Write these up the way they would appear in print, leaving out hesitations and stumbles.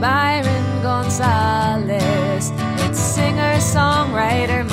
Byron Gonzalez. It's Singer-Songwriter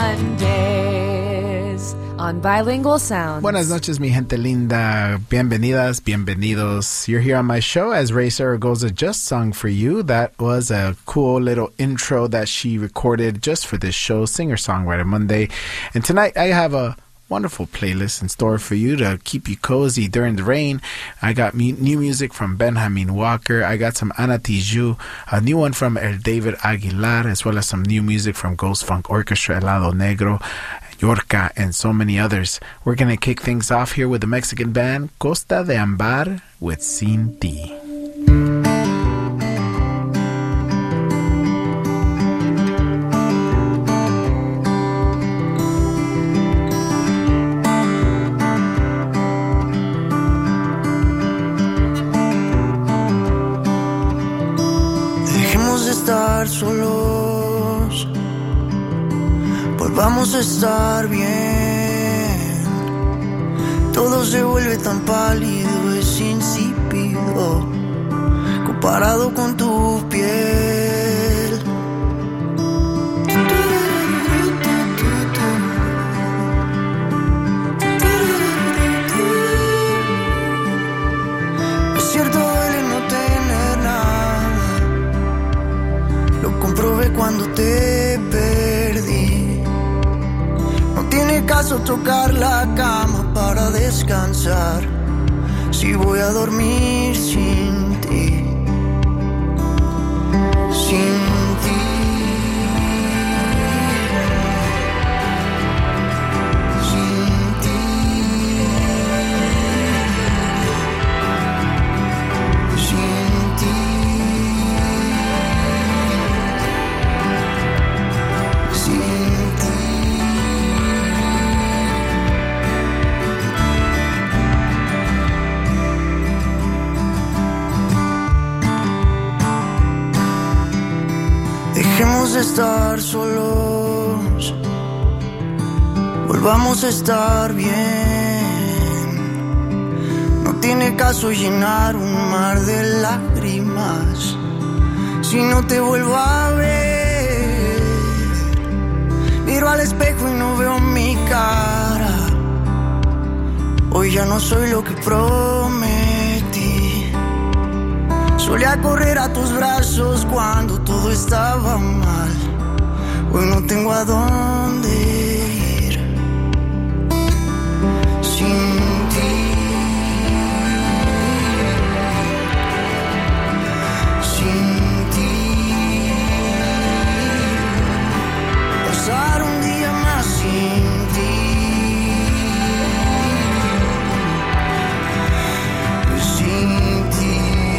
Mondays on Bilingual Sounds. Buenas noches, mi gente linda. Bienvenidas, bienvenidos. You're here on my show as Ray Zaragoza just sung for you. That was a cool little intro that she recorded just for this show, Singer-Songwriter Monday. And tonight I have a wonderful playlist in store for you to keep you cozy during the rain. I got new music from Benjamin Walker. I got some Ana Tijoux, a new one from El David Aguilar, as well as some new music from Ghost Funk Orchestra, El Lado Negro, Yorka, and so many others. We're going to kick things off here with the Mexican band Costa de Ambar with Sin Ti. Estar solos, volvamos a estar bien. Todo se vuelve tan pálido, es insípido comparado con tu piel. Es cierto, duele no tener nada. Lo comprobé cuando te perdí. No tiene caso tocar la cama para descansar si voy a dormir sin ti. Sin ti. Sin ti. Sin ti. Dejemos de estar solos, volvamos a estar bien. No tiene caso llenar un mar de lágrimas si no te vuelvo a ver. Miro al espejo y no veo mi cara. Hoy ya no soy lo que prometí. Solía correr a tus brazos cuando todo estaba mal. Hoy no tengo a dónde ir. Sin ti. Sin ti. Pasar un día más sin ti. Sin ti.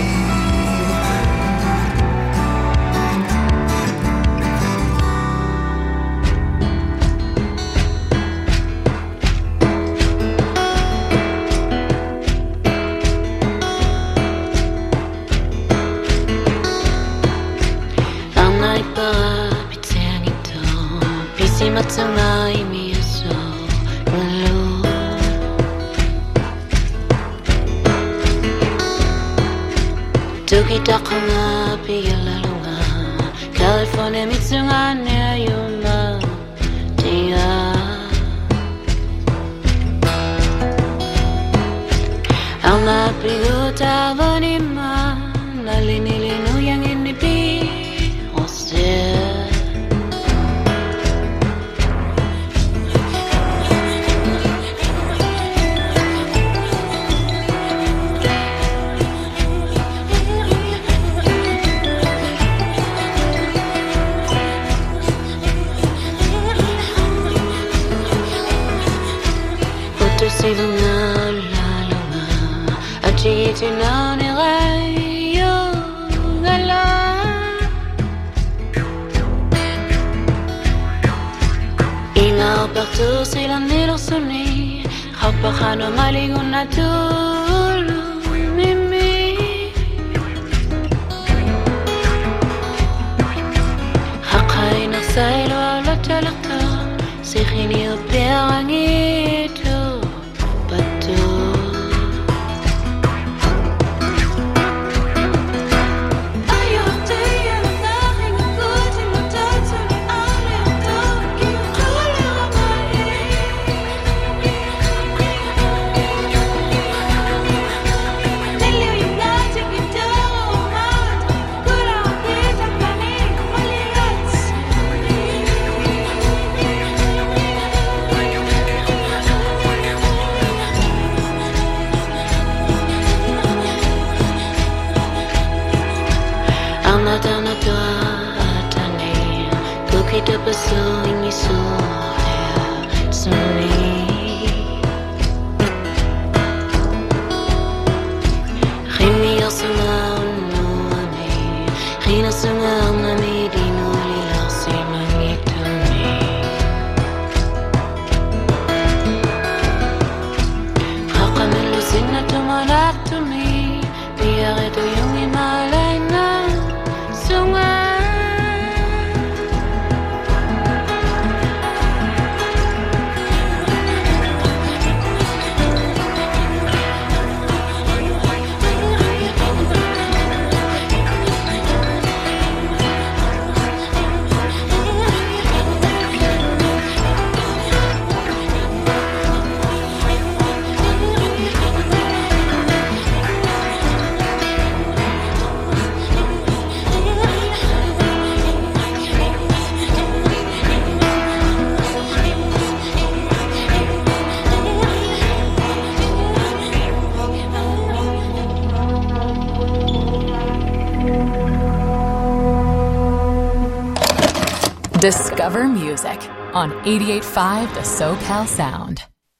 마땅한 의미였어 물론 두기 딱하나 비결라롱아 캘리포니아 미증한 내 유마 디아 아마 비고 타버니만 날리니리노 양인니 비 오세 Silong nalalunga at itinaw ni ngayong alam. Inaw bakto silang nilosuni kapag ano malingon na tulong mimi. Hakay na saylo alatalaka sikhini upiang ito. Are you Matana tua atane Kukita pasu ingi suhaya Suni Khimi yasunga unuane Khina sunga unami dino lila simangituni Haqamilu sinnatu malatumi Biyaretu yungi malaina Sunga Discover music on 88.5 The SoCal Sound.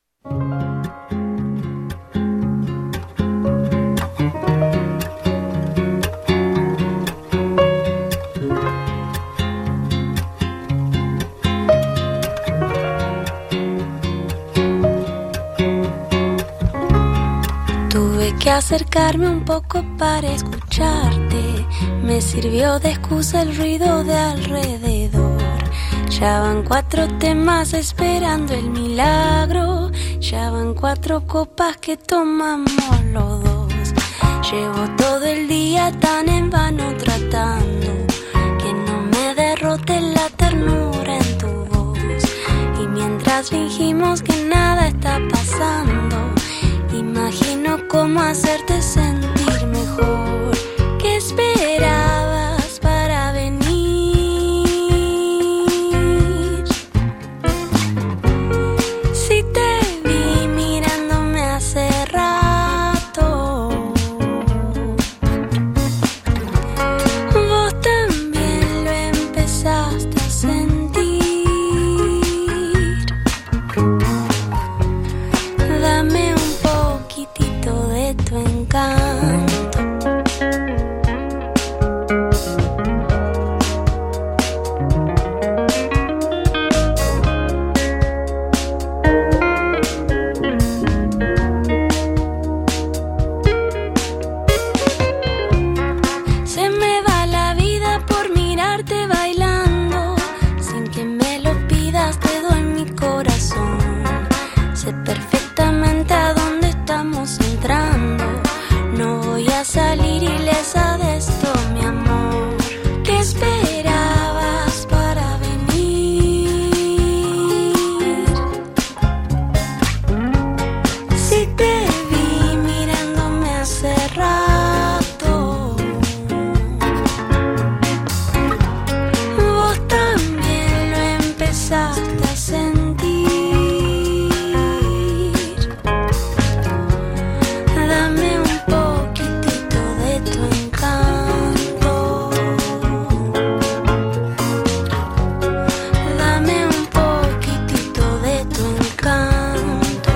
Tuve que acercarme un poco para escucharte. Me sirvió de excusa el ruido de alrededor. Ya van 4 temas esperando el milagro. Ya van 4 copas que tomamos los dos. Llevo todo el día tan en vano tratando que no me derrote la ternura en tu voz. Y mientras fingimos que nada está pasando, imagino cómo hacerte sentir mejor. ¿Qué esperabas para venir? Si te vi mirándome hace rato, vos también lo empezaste a sentir. Dame un poquitito de tu encanto. Se me va la vida por mirarte bailando. Sin que me lo pidas te doy mi corazón. Sé perfectamente a dónde estamos entrando. No voy a salir ilesa de esto, mi amor. ¿Qué esperabas para venir? Si te vi mirándome hace rato, vos también lo empezaste a sentir. Dame un poquitito de tu encanto. Dame un poquitito de tu encanto.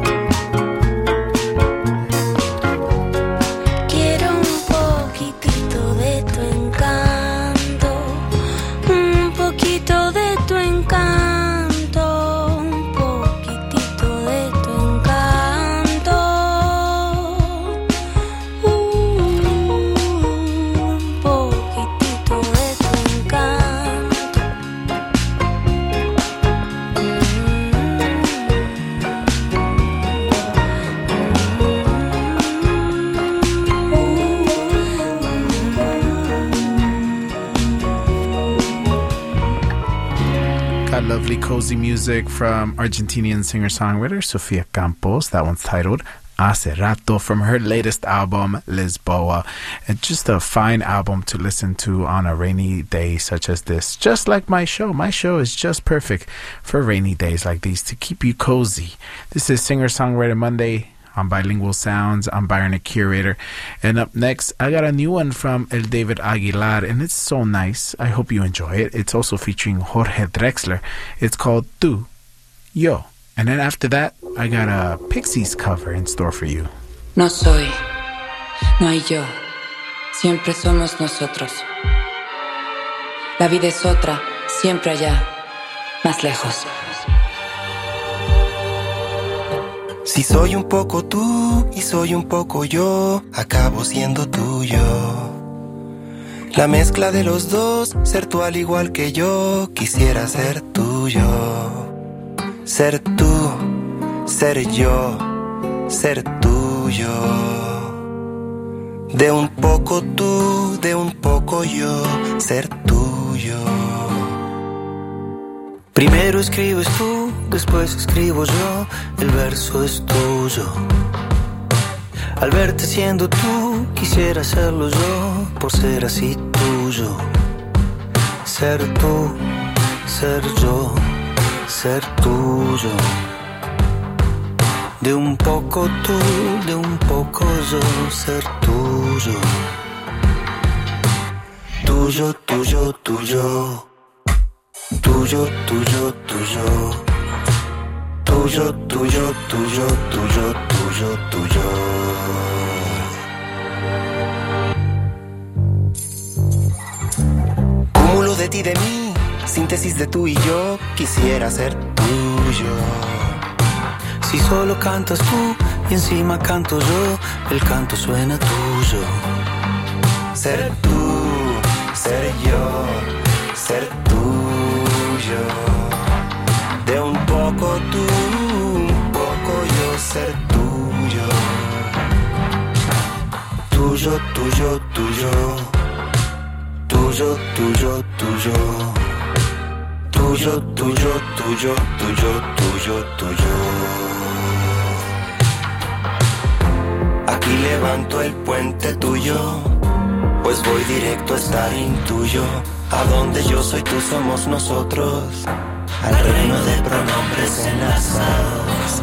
Quiero un poquitito de tu encanto. Un poquito de tu encanto. Un poquitito de tu encanto. Un poquitito de tu encanto. Got lovely cozy music from Argentinian singer-songwriter Sofia Campos. That one's titled Hace Rato from her latest album, Lisboa. And just a fine album to listen to on a rainy day such as this. Just like my show. My show is just perfect for rainy days like these to keep you cozy. This is Singer-Songwriter Monday on Bilingual Sounds. I'm Byron, a curator. And up next, I got a new one from El David Aguilar, and it's so nice. I hope you enjoy it. It's also featuring Jorge Drexler. It's called Tú, Yo. And then after that, I got a Pixies cover in store for you. No soy, no hay yo, siempre somos nosotros. La vida es otra, siempre allá, más lejos. Si soy un poco tú y soy un poco yo, acabo siendo tuyo. La mezcla de los dos, ser tú al igual que yo, quisiera ser tuyo. Ser tú, ser yo, ser tuyo. De un poco tú, de un poco yo, ser tuyo. Primero escribes tú, después escribo yo, el verso es tuyo. Al verte siendo tú, quisiera serlo yo, por ser así tuyo. Ser tú, ser yo, ser tuyo. De un poco tú, de un poco yo, ser tuyo. Tuyo, tuyo, tuyo. Tuyo, tuyo, tuyo. Tuyo, tuyo, tuyo, tuyo, tuyo, tuyo. Cúmulo de ti, de mí, síntesis de tú y yo, quisiera ser tuyo. Si solo cantas tú y encima canto yo, el canto suena tuyo. Ser tú, ser yo, ser tuyo. De un poco tú, un poco yo, ser tuyo. Tuyo, tuyo, tuyo. Tuyo, tuyo, tuyo. Tuyo, tuyo, tuyo, tuyo, tuyo, tuyo. Aquí levanto el puente tuyo, pues voy directo a estar intuyo. A donde yo soy tú somos nosotros, al reino de pronombres enlazados.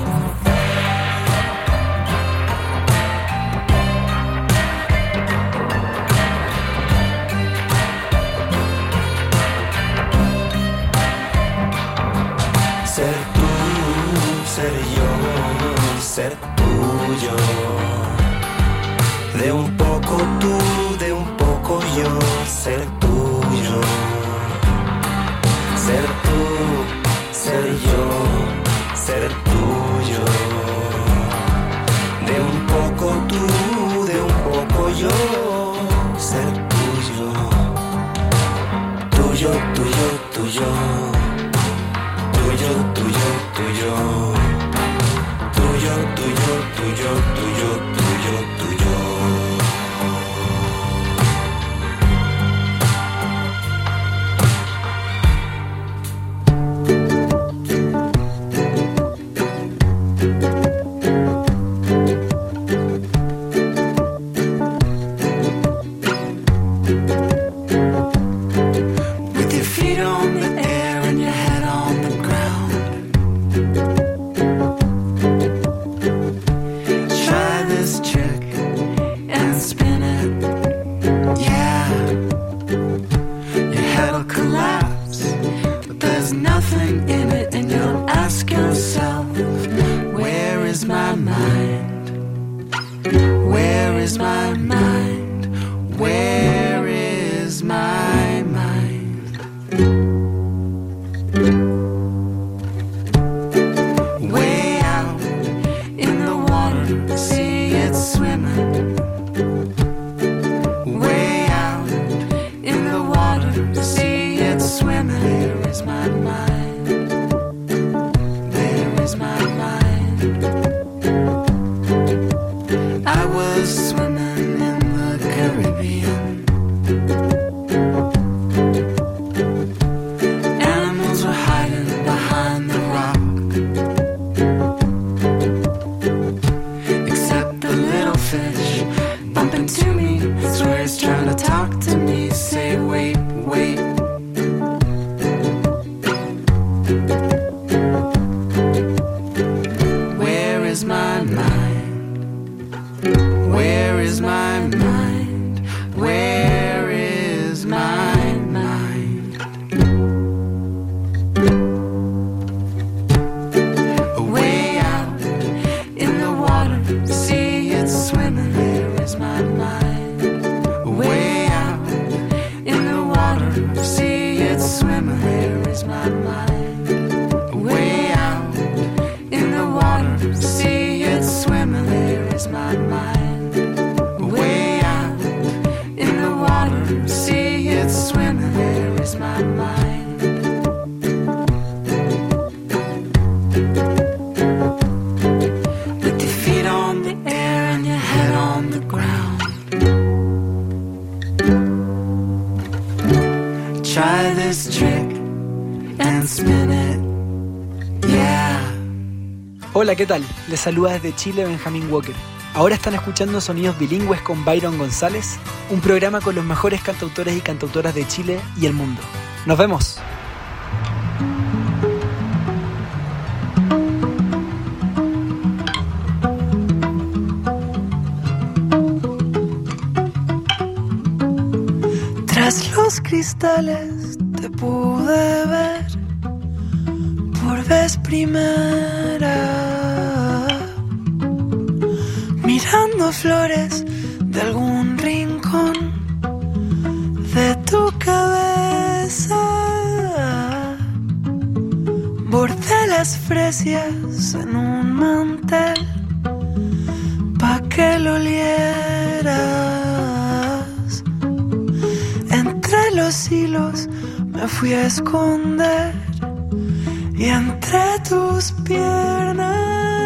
Ser tú, ser yo, ser tuyo. De un poco tú, de un poco yo, ser tuyo. Ser tú, ser yo, ser tuyo. De un poco tú, de un poco yo, ser tuyo. Tuyo, tuyo, tuyo. Tuyo, tuyo, tuyo. Tuyo, tuyo, tuyo, tuyo, tuyo, tuyo. With your feet on the air and your head on the ground. Try this trick and spin it. Yeah, your head'll collapse, but there's nothing in it, and you'll ask yourself, where is my mind? Where is my mind? Where is my mind? Way out in the water, see it swimming. Way out in the water, see it swimming. Where is my mind? Where is my mind? I was swimming in the Caribbean. Animals were hiding behind the rock, except the little fish bump into me. Swear he's trying to talk to me. Say wait, wait. Where is my mind? my mind. With your feet on the air and your head on the ground. Try this trick and spin it, yeah. Hola, ¿qué tal? Les saluda desde Chile Benjamín Walker. Ahora están escuchando Sonidos Bilingües con Byron González, un programa con los mejores cantautores y cantautoras de Chile y el mundo. ¡Nos vemos! Tras los cristales te pude ver por vez primera, mirando flores de algún rincón de tu cabeza. Bordé las fresias en un mantel pa' que lo olieras. Entre los hilos me fui a esconder y entre tus piernas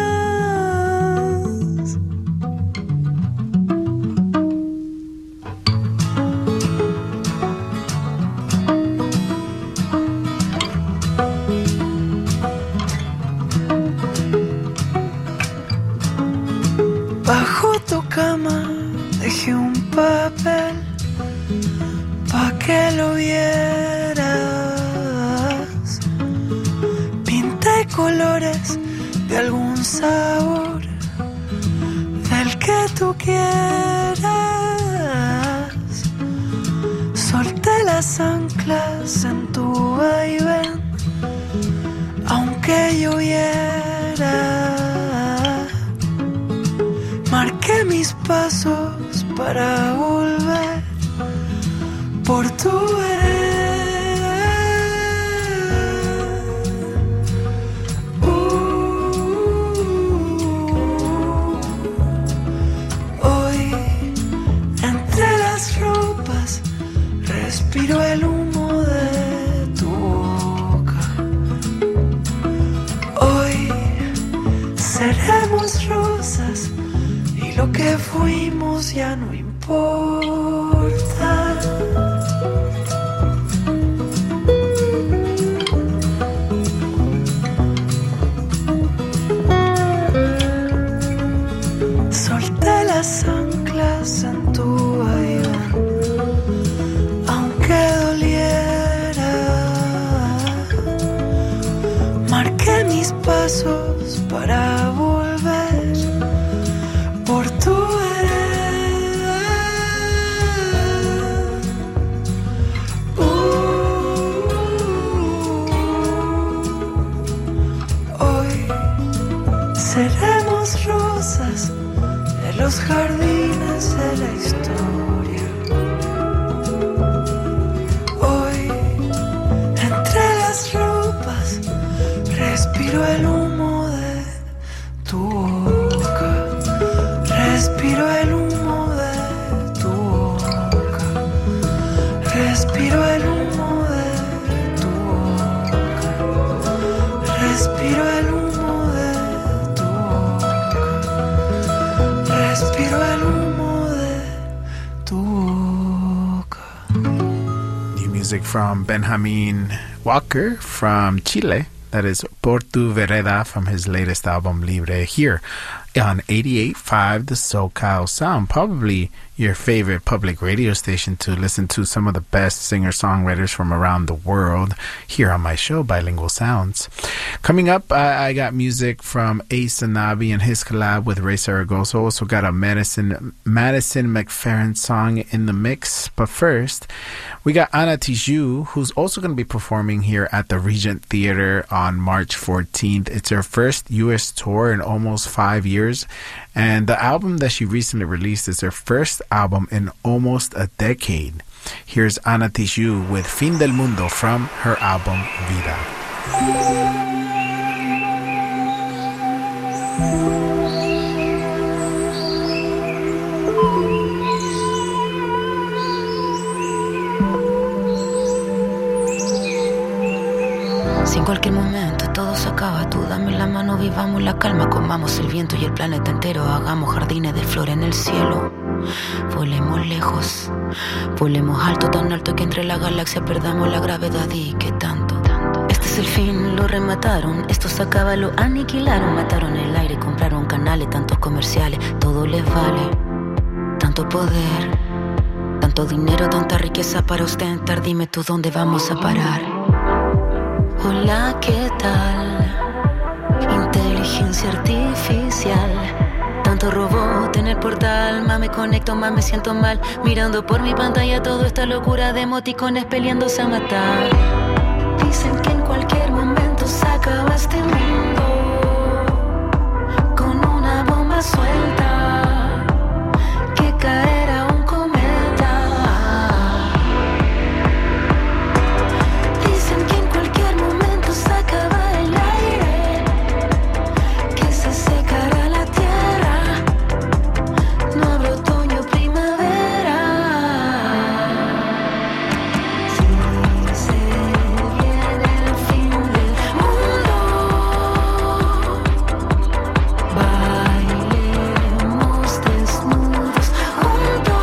bajo tu cama dejé un papel pa' que lo vieras. Pinté colores de algún sabor, del que tú quieras. Solté las anclas en tu vaivén, aunque lloviera. Marqué mis pasos para volver por tu vereda. Hoy, entre las ropas, respiro el humo de tu boca. Hoy, seremos rosas y lo que fuimos ya no importa. Solté las anclas en tu vaivén, aunque doliera. Marqué mis pasos para volver por tu vereda. Hoy seremos rosas en los jardines de la historia. Hoy, entre las ropas, respiro el humo de tu boca. Respiro el humo de tu boca. Respiro el humo de tu boca. Respiro el humo de tu boca. Respiro el humo de tu boca. New music from Benjamin Walker from Chile. That is Por Tu Vereda from his latest album Libre, here on 88.5 The SoCal Sound. Probably your favorite public radio station to listen to some of the best singer-songwriters from around the world here on my show, Bilingual Sounds. Coming up, I got music from Ace Anabi and his collab with Ray Zaragoza. Also got a Madison McFerrin song in the mix. But first, we got Ana Tijoux, who's also going to be performing here at the Regent Theater on March 14th. It's her first U.S. tour in almost 5 years. And the album that she recently released is her first album in almost a decade. Here's Ana Tijoux with Fin del Mundo from her album Vida. Si en cualquier momento todo se acaba, tú dame la mano, vivamos la calma, comamos el viento y el planeta entero, hagamos jardines de flor en el cielo. Volemos lejos, volemos alto, tan alto que entre la galaxia perdamos la gravedad y que tanto. Este es el fin, lo remataron, esto se acaba, lo aniquilaron, mataron el aire, compraron canales, tantos comerciales, todo les vale, tanto poder, tanto dinero, tanta riqueza para ostentar, dime tú dónde vamos a parar. Hola, ¿qué tal? Inteligencia artificial. Tanto robot en el portal, más me conecto, más me siento mal. Mirando por mi pantalla toda esta locura de emoticones peleándose a matar. Dicen que en cualquier momento se acaba este mundo con una bomba suelta que caerá un cometa. Dicen que en cualquier momento se acaba el aire, que se secará la tierra, no habrá otoño o primavera. Si se viene el fin del mundo, bailemos desnudos juntos.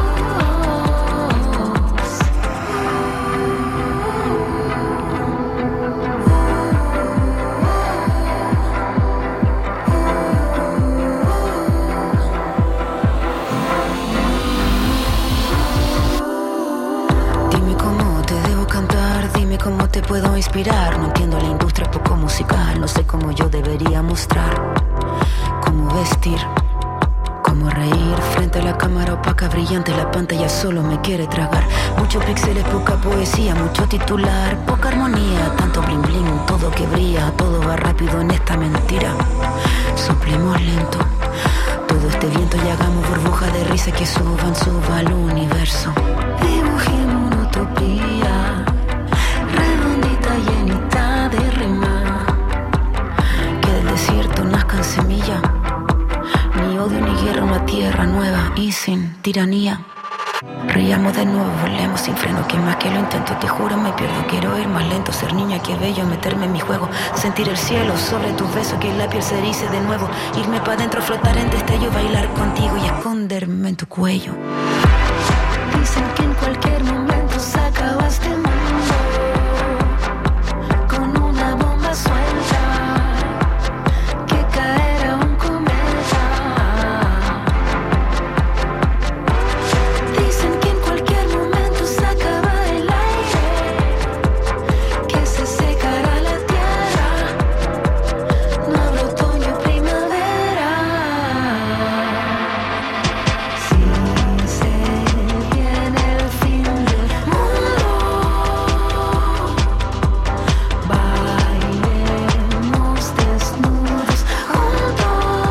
Dime cómo te debo cantar, dime cómo te puedo inspirar. No entiendo la industria poco musical, no sé cómo yo debería mostrar, cómo vestir, cómo reír frente a la cámara opaca, brillante, la pantalla solo me quiere tragar. Muchos píxeles, poca poesía, mucho titular, poca armonía, tanto bling bling, todo que brilla, todo va rápido en esta mentira. Soplemos lento todo este viento y hagamos burbujas de risa que suba al universo. Dibujemos una utopía redondita, llenita de rima, que del desierto nazcan semillas, ni odio ni guerra, una tierra nueva y sin tiranía. Riamos de nuevo, volemos sin freno, que más que lo intento, te juro me pierdo. Quiero ir más lento, ser niña, que bello, meterme en mi juego, sentir el cielo sobre tus besos, que la piel se erice de nuevo, irme pa' dentro, flotar en destello, bailar contigo y esconderme en tu cuello. Dicen que en cualquier momento se acaba este mundo con una bomba suelta que caerá un cometa. Dicen que en cualquier momento se acaba el aire, que se secará la tierra, no habrá otoño o primavera. Si se viene el fin del mundo, bailemos desnudos juntos.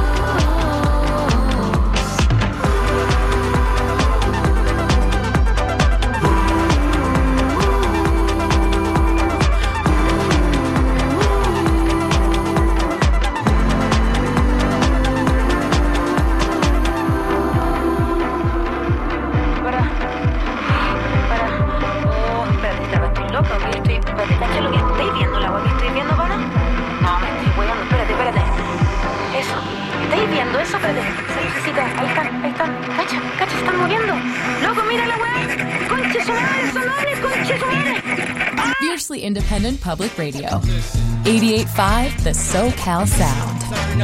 Espérate, loco, que espérate, ¿cacha lo que estoy viendo, la agua que estoy viendo, pana? No, me estoy hueando, espérate. Eso, ¿estáis viendo eso? Espérate, esa lucecita, ahí están, ¿cacha? Se están moviendo. Loco, mira la weá, conche su madre, conche su madre. Fiercely independent public radio. 88.5 The SoCal Sound.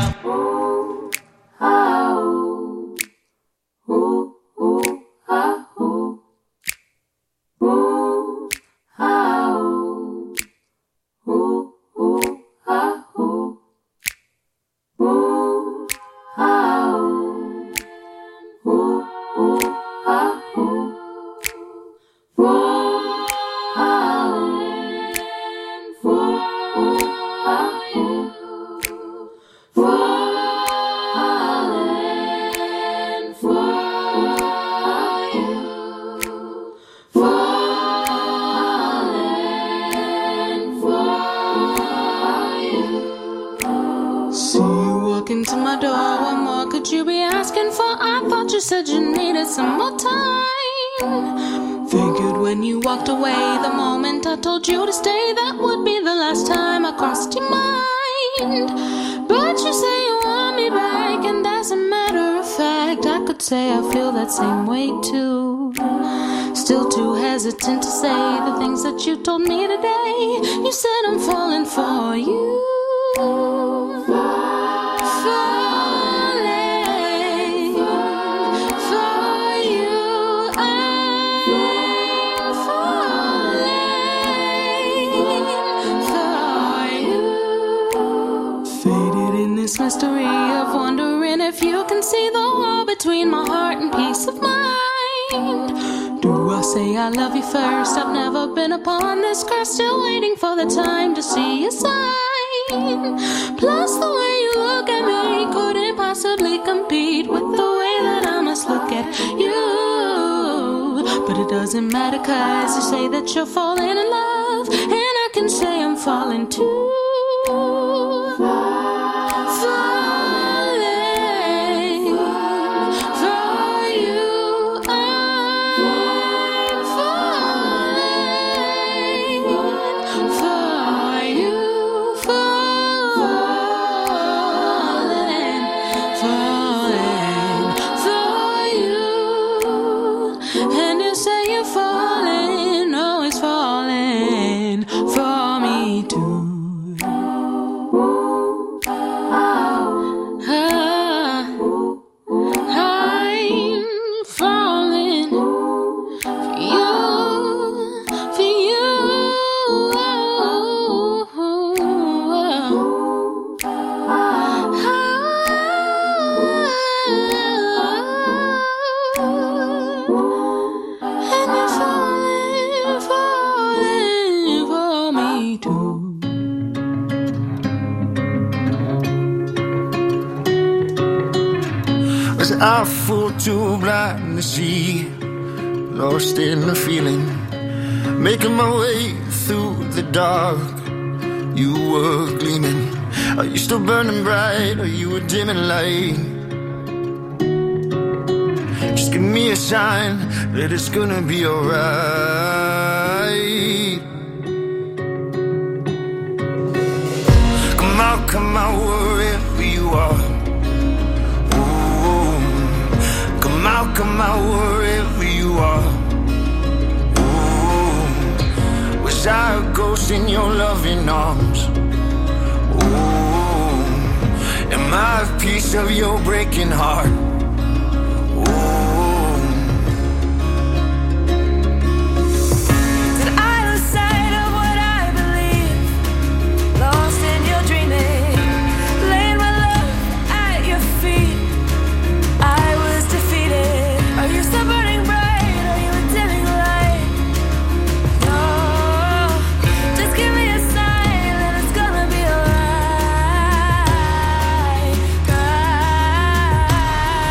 Into my door, what more could you be asking for? I thought you said you needed some more time. Figured when you walked away, the moment I told you to stay, that would be the last time I crossed your mind. But you say you want me back, and as a matter of fact, I could say I feel that same way too. Still too hesitant to say the things that you told me today. You said I'm falling for you. Mystery of wondering if you can see the wall between my heart and peace of mind. Do I say I love you first? I've never been upon this curse, still waiting for the time to see a sign. Plus the way you look at me couldn't possibly compete with the way that I must look at you. But it doesn't matter, cause you say that you're falling in love, and I can say I'm falling too. I fall too blind to see, lost in the feeling, making my way through the dark. You were gleaming. Are you still burning bright? Are you a dimming light? Just give me a sign that it's gonna be alright. Come out, wherever you are. Come out, wherever you are. Ooh, wish I a ghost in your loving arms. Ooh, am I a piece of your breaking heart? Did I lose sight of what I believe? Lost in your dreaming, laying my love at your feet. I was defeated. Are you still burning bright? Are you a dimming light? No, just give me a sign that it's gonna be alright.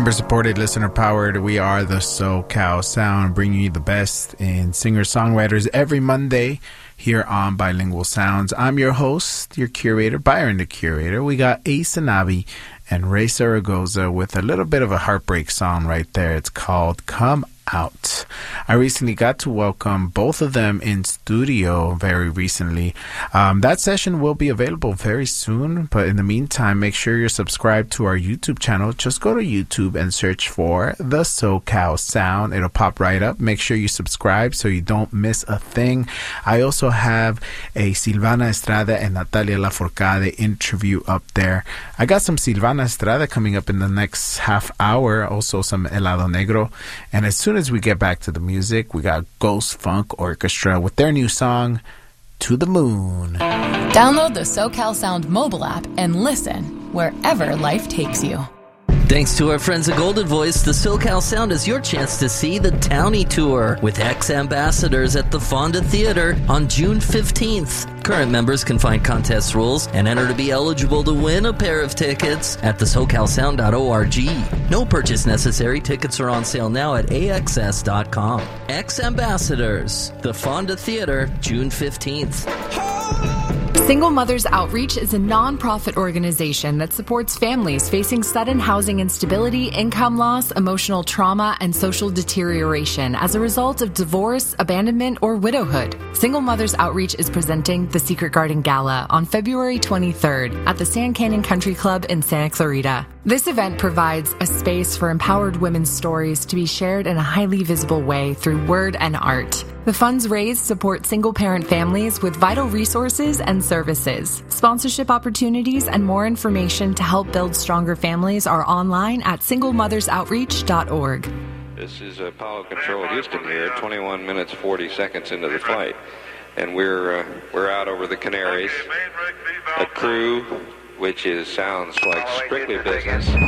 Member-supported, listener-powered. We are the SoCal Sound, bringing you the best in singer-songwriters every Monday here on Bilingual Sounds. I'm your host, your curator, Byron the Curator. We got Ace Anabi and Ray Zaragoza with a little bit of a heartbreak song right there. It's called Come Out. I recently got to welcome both of them in studio very recently. That session will be available very soon, but in the meantime, make sure you're subscribed to our YouTube channel. Just go to YouTube and search for the SoCal Sound. It'll pop right up. Make sure you subscribe so you don't miss a thing. I also have a Silvana Estrada and Natalia Lafourcade interview up there. I got some Silvana Estrada coming up in the next half hour, also some Helado Negro, and as soon as we get back to the music, we got Ghost Funk Orchestra with their new song, To the Moon. Download the SoCal Sound mobile app and listen wherever life takes you. Thanks to our friends at Golden Voice, the SoCal Sound is your chance to see the Townie Tour with ex-ambassadors at the Fonda Theater on June 15th. Current members can find contest rules and enter to be eligible to win a pair of tickets at thesocalsound.org. No purchase necessary. Tickets are on sale now at AXS.com. Ex-ambassadors, the Fonda Theater, June 15th. Single Mothers Outreach is a non-profit organization that supports families facing sudden housing instability, income loss, emotional trauma, and social deterioration as a result of divorce, abandonment, or widowhood. Single Mothers Outreach is presenting the Secret Garden Gala on February 23rd at the Sand Canyon Country Club in Santa Clarita. This event provides a space for empowered women's stories to be shared in a highly visible way through word and art. The funds raised support single-parent families with vital resources and services. Sponsorship opportunities and more information to help build stronger families are online at singlemothersoutreach.org. This is Apollo Control Houston here, 21 minutes 40 seconds into the flight, and we're out over the Canaries. A crew which sounds like strictly business. We're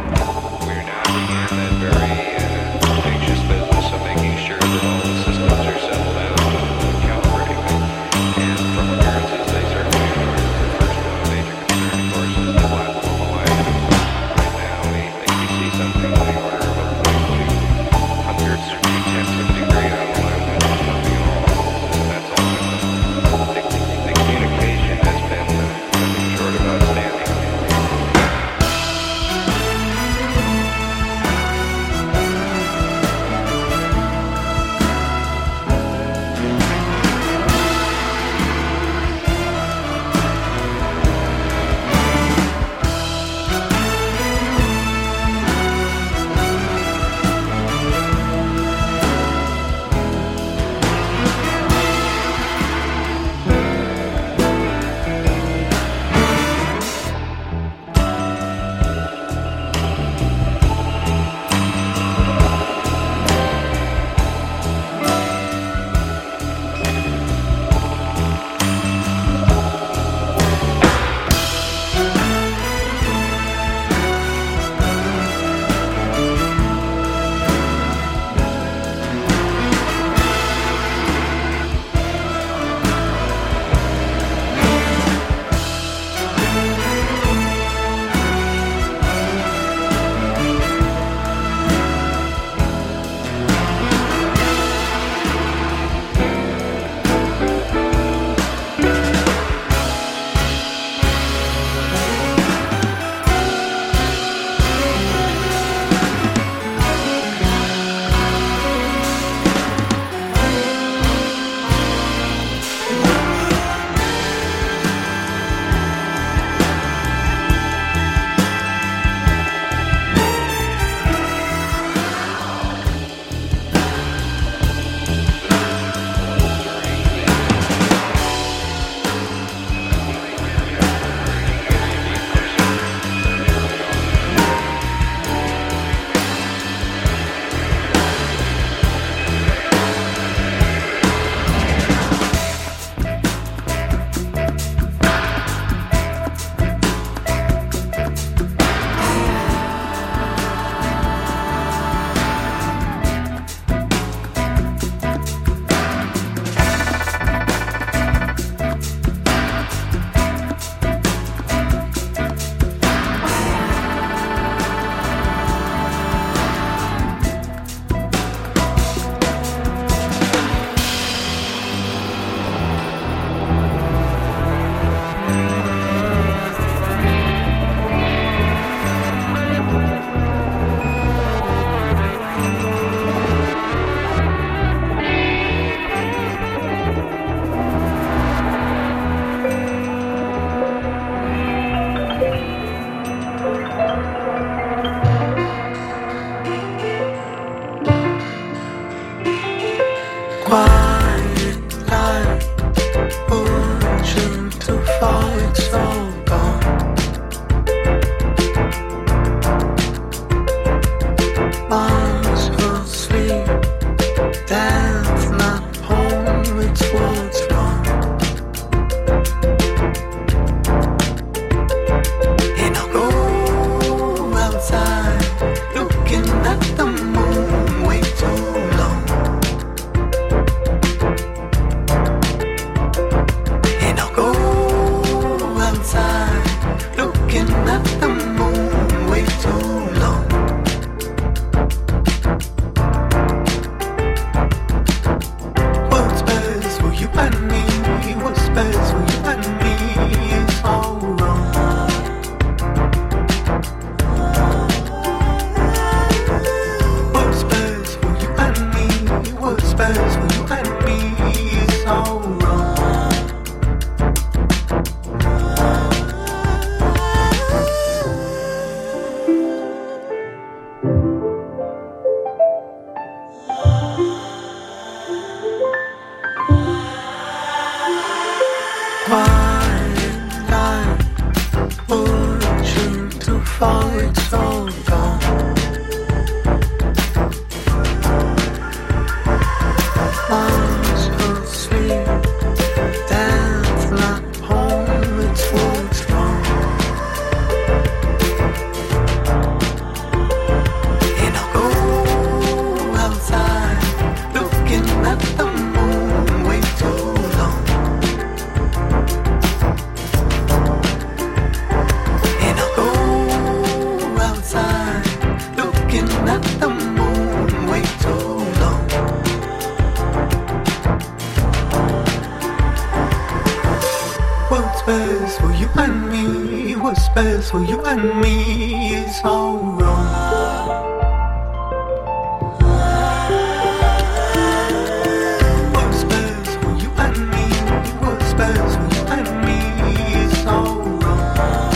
now beginning that very anxious business of making sure that all the systems are settled down and calibrated. And from appearances, they certainly are. The first one, major concern, of course, is the platform alignment. Right now, we think we see something in the order of a 0.2 hundredths or 2/10 of a degree out of alignment. Nothing at all. And that's all. The communication has been nothing short of outstanding. Arms asleep, death not home, it's what's wrong. And I'll go outside, looking at the moon way too long. And I'll go outside, looking at the moon way too long. What's best for you and me? What's best for you and me is all wrong. What's best for you and me? What's best for you and me is all wrong. Quiet night, pushing too far, it's all gone. Arms asleep, death not home, it's what's wrong. And I'll go outside, looking at the moon way too long. And I'll go outside, looking at the moon way too long. What's best for you and me? What's best for you and me is all wrong. What's best for you and me? What's best for you and me is all wrong.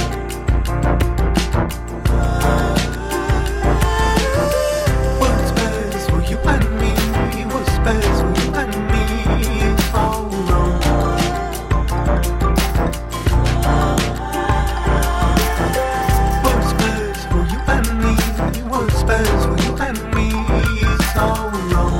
What's best for you and me? What's best for you and me is all wrong. What's best for you and me? What's best for you and me is all wrong.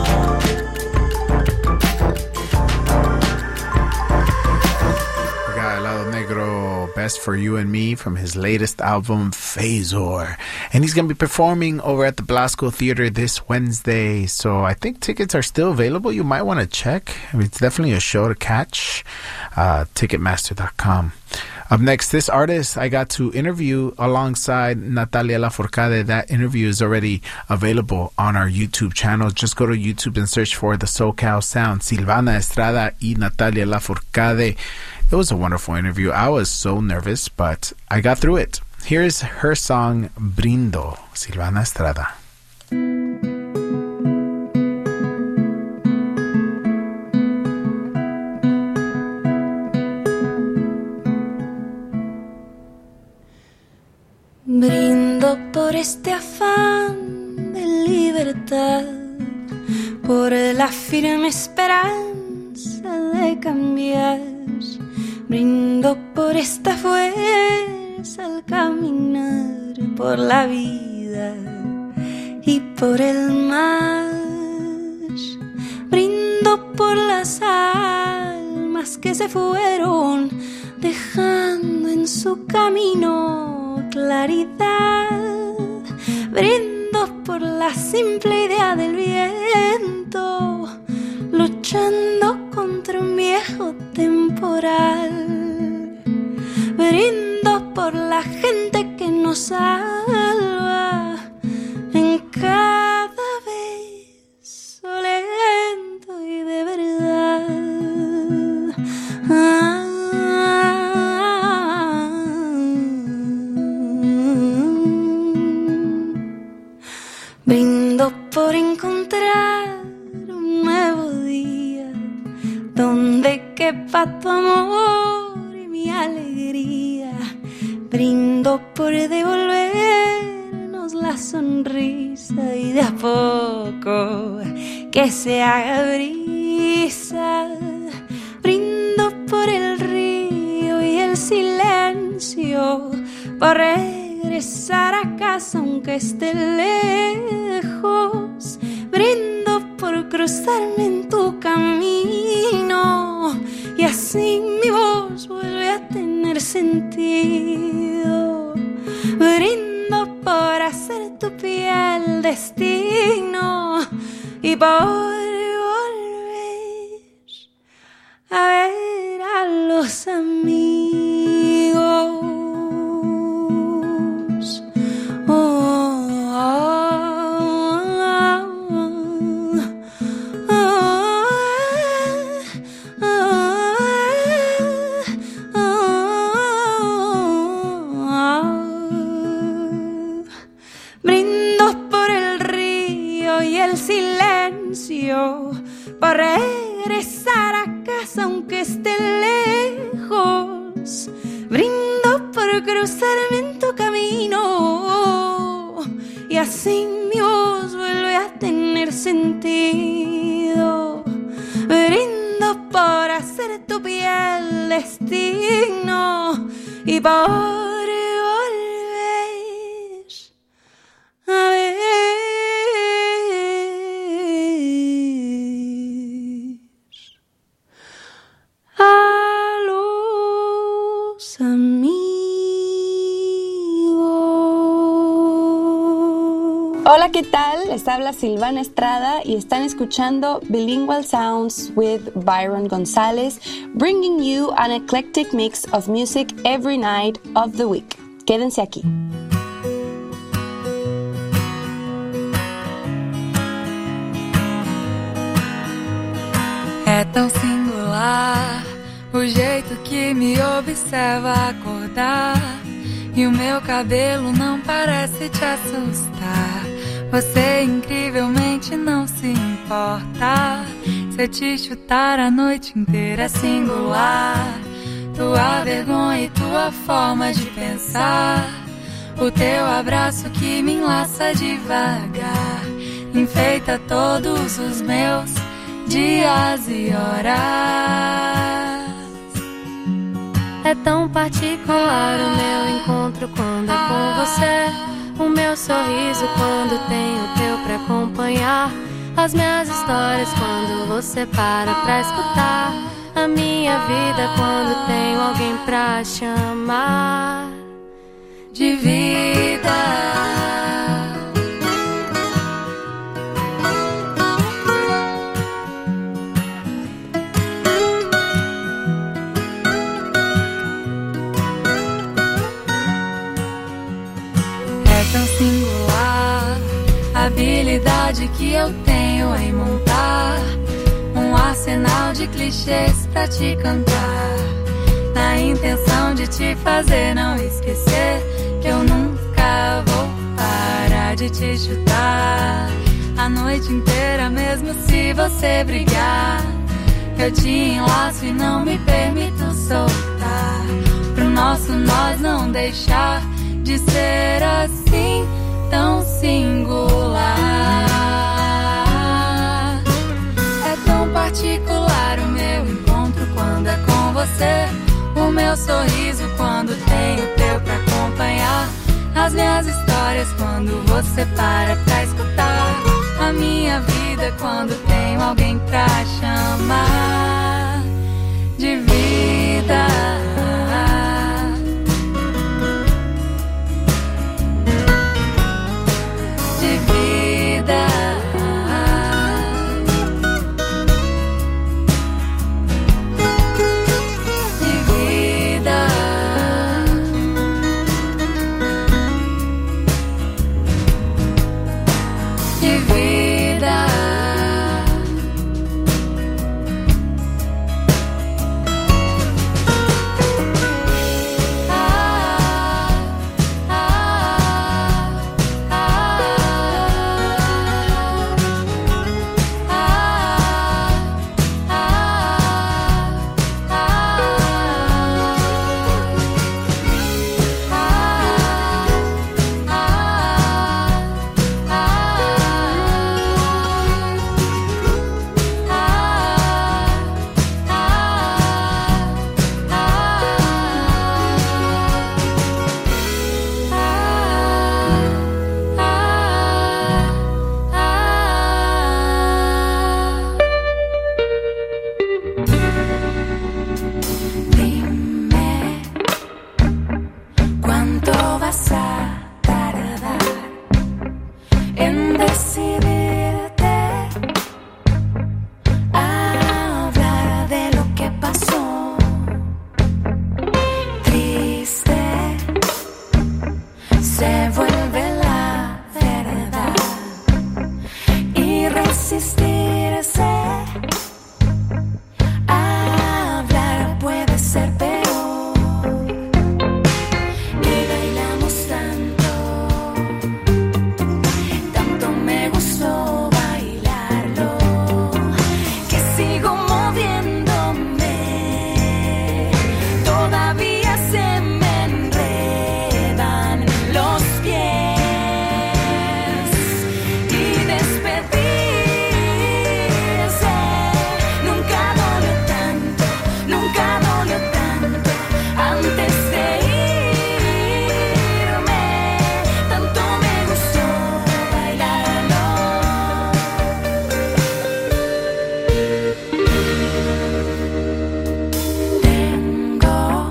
We got Helado Negro, Best for You and Me, from his latest album, Phasor. And he's going to be performing over at the Blasco Theater this Wednesday. So I think tickets are still available. You might want to check. I mean, it's definitely a show to catch. Ticketmaster.com. Up next, this artist I got to interview alongside Natalia Lafourcade. That interview is already available on our YouTube channel. Just go to YouTube and search for The SoCal Sound, Silvana Estrada y Natalia Lafourcade. It was a wonderful interview. I was so nervous, but I got through it. Here's her song, Brindo, Silvana Estrada. Brindo por este afán de libertad, por la firme esperanza de cambiar. Brindo por esta fuerza al caminar por la vida y por el mar. Brindo por las almas que se fueron dejando en su camino claridad. Brindo por la simple idea del viento, luchando contra un viejo temporal. Brindo por la gente que nos salva en cada beso lento y de verdad. Brindo por encontrar un nuevo día donde quepa tu amor y mi alegría. Brindo por devolvernos la sonrisa y de a poco que se haga brisa. Brindo por el río y el silencio, por regresar a casa aunque esté lejos. destino y por a ver a los amigos. Brindo por el río y el silencio, por regresar a casa aunque esté lejos. Brindo por cruzarme en tu camino y así mi voz vuelve a tener sentido. Brindo por hacer tu piel destino y por volver a ver a los amigos. Hola, ¿qué tal? Les habla Silvana Estrada y están escuchando Bilingual Sounds with Byron González, bringing you an eclectic mix of music every night of the week. Quédense aquí. É tão singular o jeito que me observa acordar, e o meu cabelo não parece te assustar. Você incrivelmente não se importa se eu te chutar a noite inteira. É singular tua vergonha e tua forma de pensar, o teu abraço que me enlaça devagar, enfeita todos os meus dias e horas. É tão particular o meu encontro quando é com você, o meu sorriso quando tenho o teu pra acompanhar, as minhas histórias quando você para pra escutar, a minha vida quando tenho alguém pra chamar de vida. Tão singular a habilidade que eu tenho em montar um arsenal de clichês pra te cantar, na intenção de te fazer não esquecer que eu nunca vou parar de te chutar a noite inteira, mesmo se você brigar. Eu te enlaço e não me permito soltar, pro nosso nós não deixar de ser assim tão singular. É tão particular o meu encontro quando é com você, o meu sorriso quando tenho o teu pra acompanhar, as minhas histórias quando você para pra escutar, a minha vida quando tenho alguém pra chamar de vida. resistirse. Hablar puede ser peor. Y bailamos tanto, tanto me gustó bailarlo, que sigo moviéndome. Todavía se me enredan los pies. Y despedirse nunca dolió tanto, nunca dolió tanto. Antes de irme, tanto me gustó bailarlo. Tengo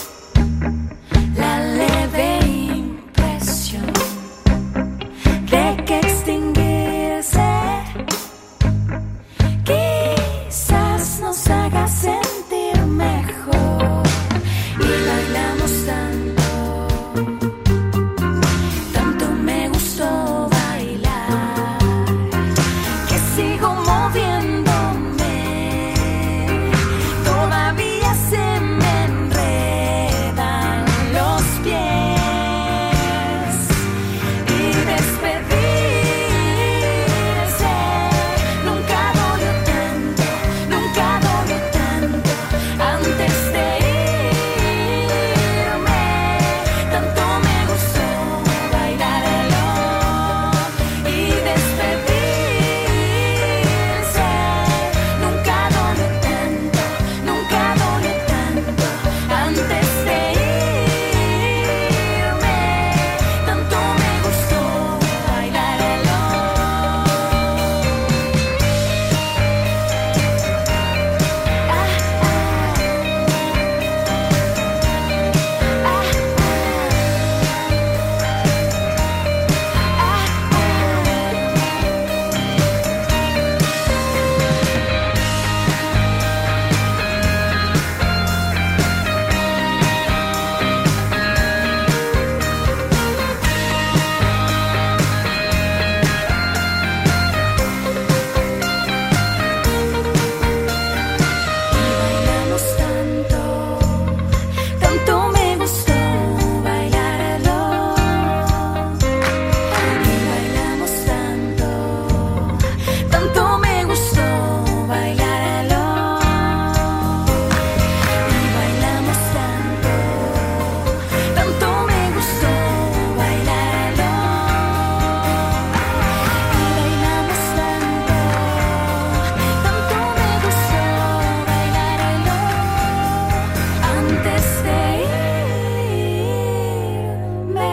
la leve impresión de que extinguirse quizás nos haga sentir mejor. Y bailamos tanto, tanto me gustó bailar, que sigo moviéndome. Todavía se me enredan los pies. Y despedirse nunca dolió tanto, nunca dolió tanto. Antes de irme, tanto me gustó bailarlo. Y despedirse nunca dolió tanto, nunca dolió tanto. Antes de irme, tanto me gustó bailarlo. Bailamos tanto, tanto me gustó bailarlo. Y bailamos tanto, tanto me gustó bailarlo. Y bailamos tanto, tanto me gustó bailarlo. Y bailamos tanto, tanto me gustó bailarlo. Antes de irme.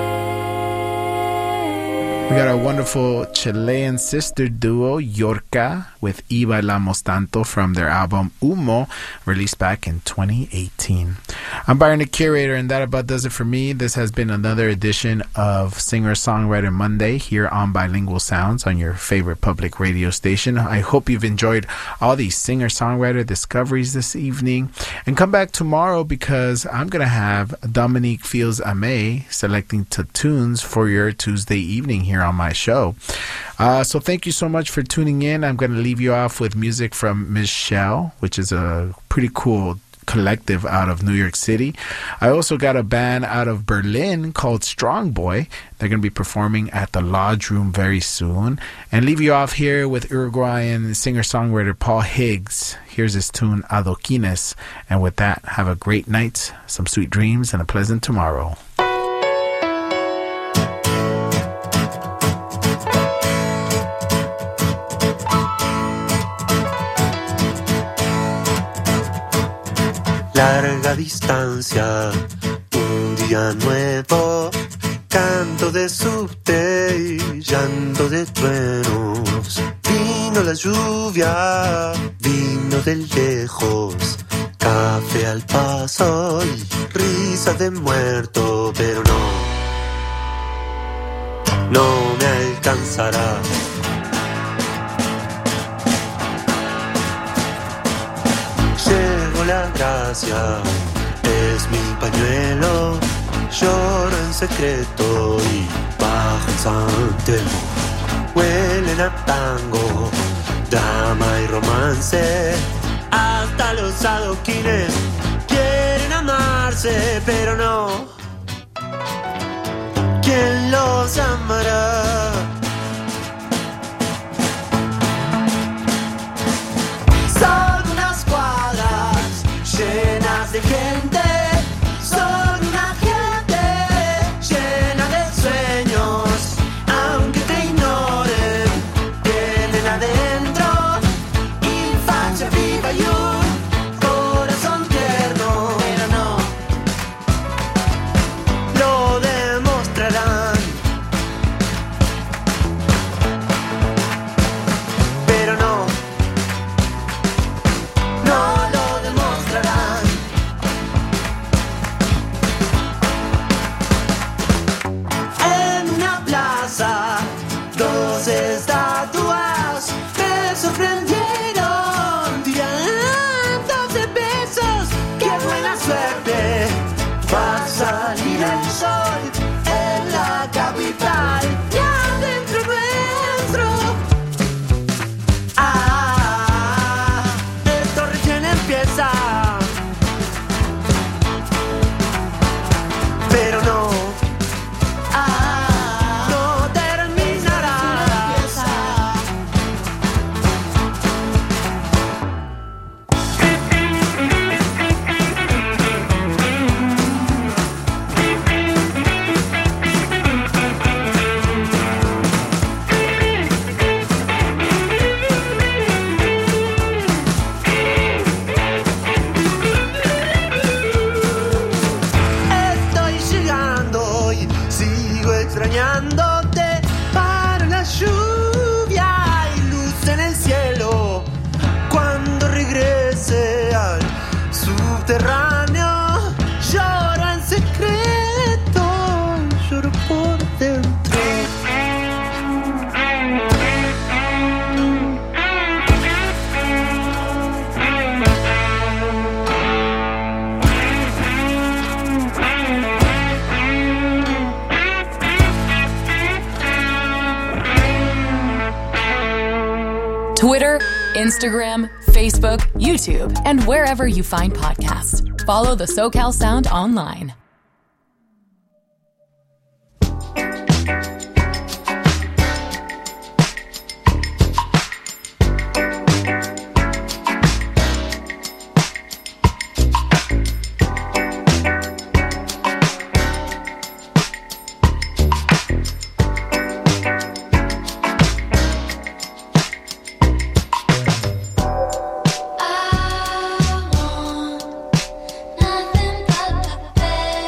We got a wonderful Chilean sister duo, Yorka, with Y Bailamos Tanto from their album Humo, released back in 2018. I'm Byron the Curator, and that about does it for me. This has been another edition of Singer-Songwriter Monday here on Bilingual Sounds on your favorite public radio station. I hope you've enjoyed all these singer-songwriter discoveries this evening. And come back tomorrow because I'm going to have Dominique Fields-Amé selecting tunes for your Tuesday evening here on my show. So thank you so much for tuning in. I'm going to leave you off with music from Ms. Shell, which is a pretty cool collective out of New York City. I also got a band out of Berlin called Strong Boy. They're going to be performing at the Lodge Room very soon. And leave you off here with Uruguayan singer-songwriter Paul Higgs. Here's his tune Adoquines. And with that, have a great night, some sweet dreams, and a pleasant tomorrow. Larga distancia, un día nuevo, canto de subte y llanto de truenos. Vino la lluvia, vino de lejos, café al paso y risa de muerto, pero no me alcanzará. La gracia es mi pañuelo, lloro en secreto y bajo en San Telmo, huelen a tango. romance. Hasta los adoquines quieren amarse, pero no. ¿Quién los amará? Son unas cuadras llenas de gente. Son una gente llena de sueños. Aunque te ignoren, tienen adentro infancia viva y un corazón tierno. Pero no lo demostrarán. Pero no lo demostrarán. En una plaza, dos estatuas me sorprendieron. Dirán 12 pesos, qué buena suerte. Va a salir el sol en la capital. Y adentro nuestro. Esto recién empieza. Pero no terminará. Estoy llegando y sigo extrañándote. Para la lluvia y luz en el cielo. Cuando regrese al subterráneo, lloro en secreto, lloro por dentro. Twitter, Instagram, Facebook, YouTube, and wherever you find podcasts. Follow the SoCal Sound online. Nothing but the best.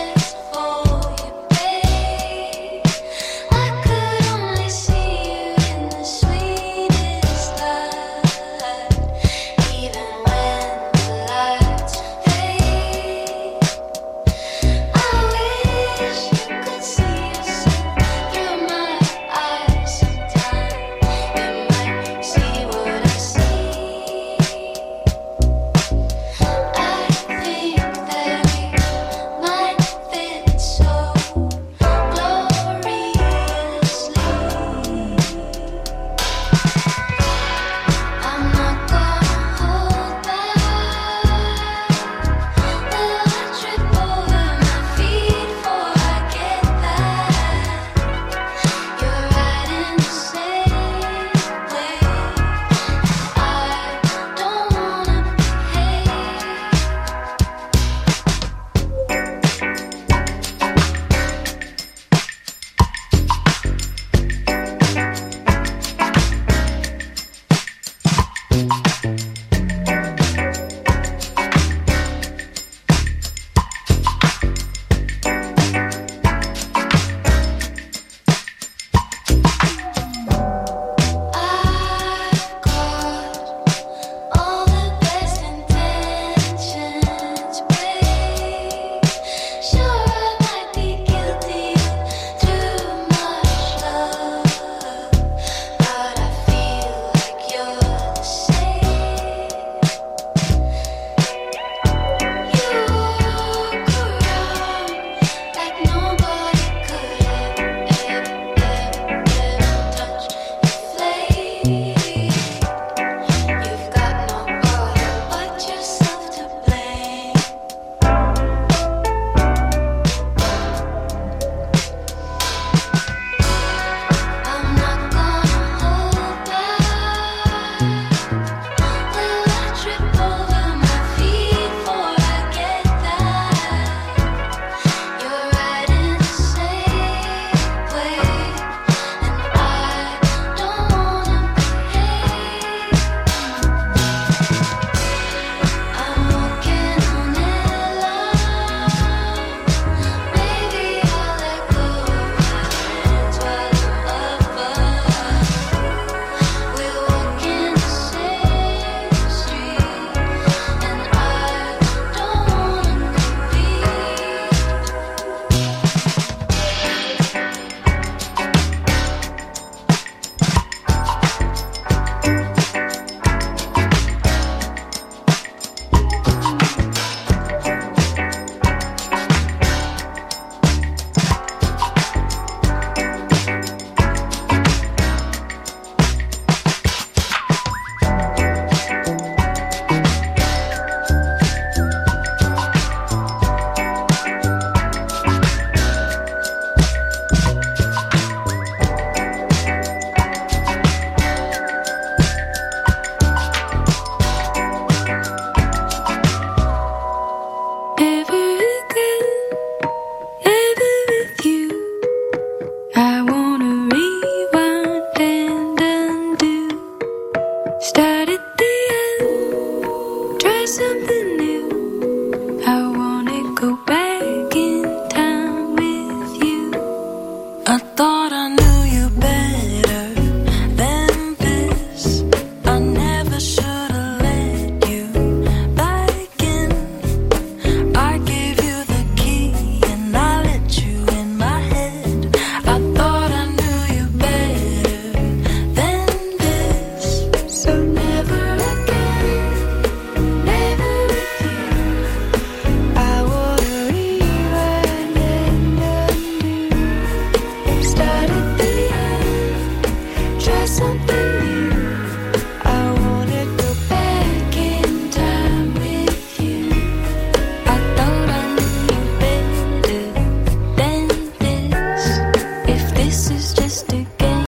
corazón.